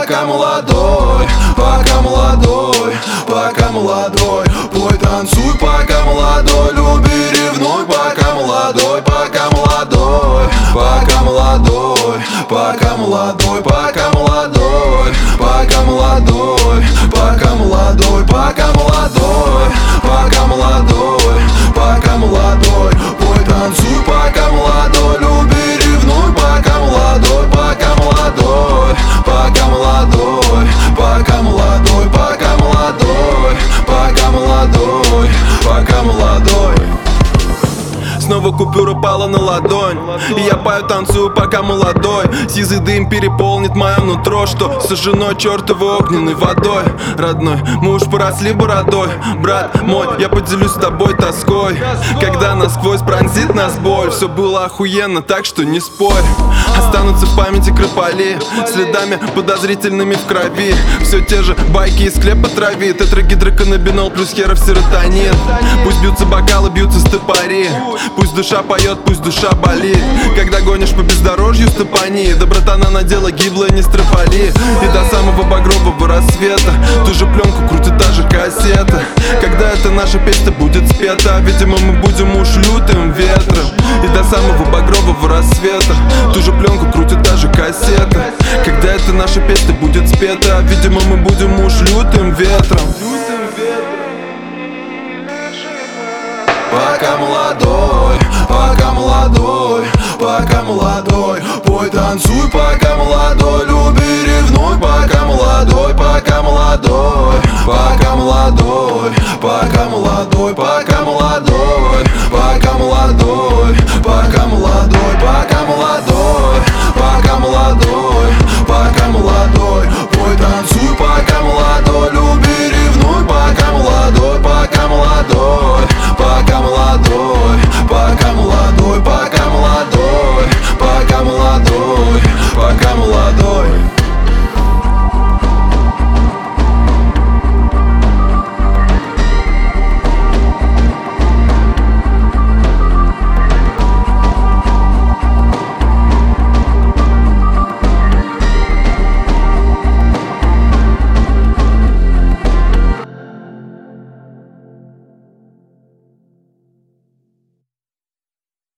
пока молодой, пока молодой, пока молодой. Пой, танцуй, пока молодой, люби, ревнуй, пока молодой, пока молодой, пока молодой, пока молодой, пока молодой, пока молодой, пока молодой, пока молодой, пока молодой, пока молодой. Пой, танцуй, пока молодой, люби, ревнуй, пока молодой, пока молодой, пока молодой, пока молодой, пока молодой, пока молодой, пока молодой. Снова купюра пала на ладонь, и я пою, танцую, пока молодой. Сизый дым переполнит мое нутро, что сожжено чертовой огненной водой. Родной, мы уж поросли бородой. Брат мой, я поделюсь с тобой тоской, когда насквозь пронзит нас боль. Все было охуенно, так что не спорь. Останутся в памяти крополи, следами подозрительными в крови. Все те же байки из склепа трави, тетрагидроканнабинол плюс херов серотонин. Пусть бьются бокалы, бьются стопори, пусть душа поет, пусть душа болит. Когда гонишь по бездорожью стопани, да братана надела гиблая, не строполи. И до самого багрового рассвета ту же пленку крутит та же кассета. Когда эта наша песня будет спета, видимо мы будем уж лютым ветром. И до самого багрового рассвета ту же пленку крутит та же кассета. Когда эта наша песня будет спета, видимо мы будем уж лютым ветром. Пока молодой, пока молодой, пока молодой. Пой, танцуй, пока